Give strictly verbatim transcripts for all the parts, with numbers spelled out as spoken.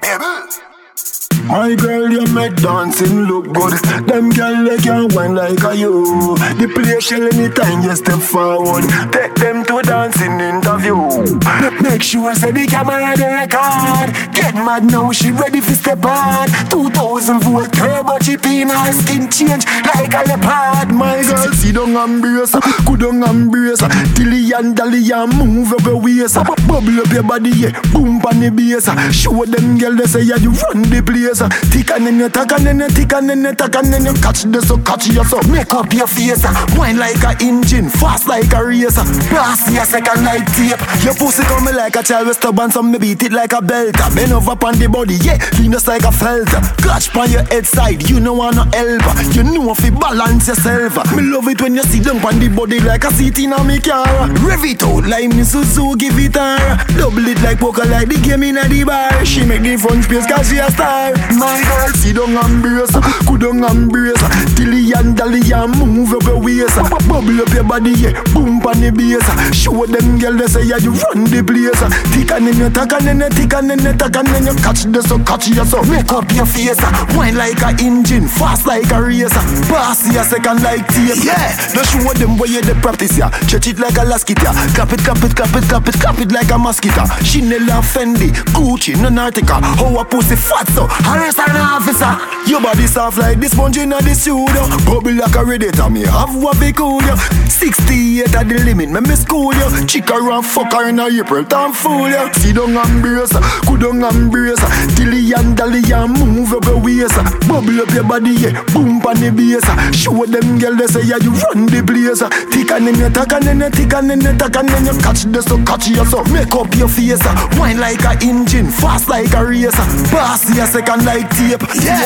My girl, you make dancing look good. Them girl, they can wine like a you. The place shell anytime you step forward. Take them to dancing interview. Make sure say the camera the record. Get mad now, she ready for step on. Two thousand volt turbo chip in her skin change like a leopard. My girl, sit down and brace, go down and brace. Dilly and dally and move up your waist. Bubble up your body, yeah, boom on the bass. Show them girl they say yeah, you run the place. Tick and then you tack and then you tick and then you tack and then you catch this so catch you so make up your face. Wine like a engine, fast like a racer. Blast your second like tape. Your pussy coming like a child with stubborn, so me beat it like a belt. Bend over on the body, yeah, lean just like a felt. Clutch on your head side, you know want no help. You know if you balance yourself. Me love it when you sit down on the body like a seat in a me car. Rev it out like me Suzu, give it her. Double it like poker like the game in a the bar. She make the front space cause she a star. My girl, sit down and brace, go down and brace. Dilly and dally and move up your waist. Bubble up your body, yeah, boom on the bass. Show them girl they say yeah, you run the place. Tick and then you tack and then you tick and then you tack and then you catch this so catch you so make up your face. Wine like a engine, fast like a racer. Pass your second like tape. Yeah, no show them where you the practice ya. Stretch it like a lasket ya. Clap it, clap it, clap it, clap it, clap it like a mosquito. Chanel and Fendi, Gucci, non-Artica. How a pussy fat so, arrest an officer. Your body soft like this sponge in the studio. Bubble like a radiator, me have what we cool you. Sixty-eight at the limit, me me school you. Chick around, fuck her in a April, time fool you. Sit down and brace, go down and brace. Dilly and dally and move up your waist. Bubble up your body, yeah, boom on the bass. Show them girl they say yeah, you run the place. Tick and then you tack and then you tick and then you tack and then you catch this so catch you so make up your face. Wine like a engine, fast like a racer. Pass your second like tape. Yeah.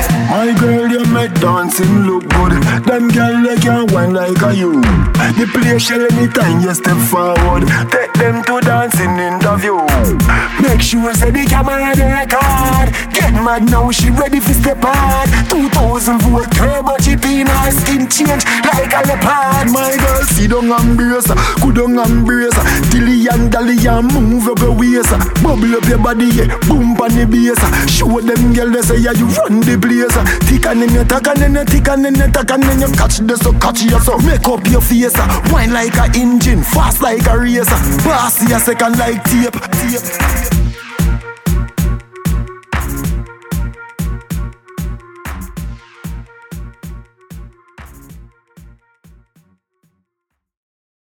My girl, you make dancing look good. Them girl they can wine like a you. The place shell anytime you step forward. Take them to dancing interview. Make sure say the camera the record. Get mad now, she ready for step on. Two thousand volt turbo chip in her skin change like a leopard. My girl, sit down and brace, go down and brace. Dilly and dally and move up your waist. Bubble up your body, yeah, boom on the bass. Show them girl they say yeah, you run the place. Tick and then you tack and then you tick and then you tack and then you catch this so catch you so make up your face. Wine like a engine, fast like a racer. Pass your second like tape. Tape.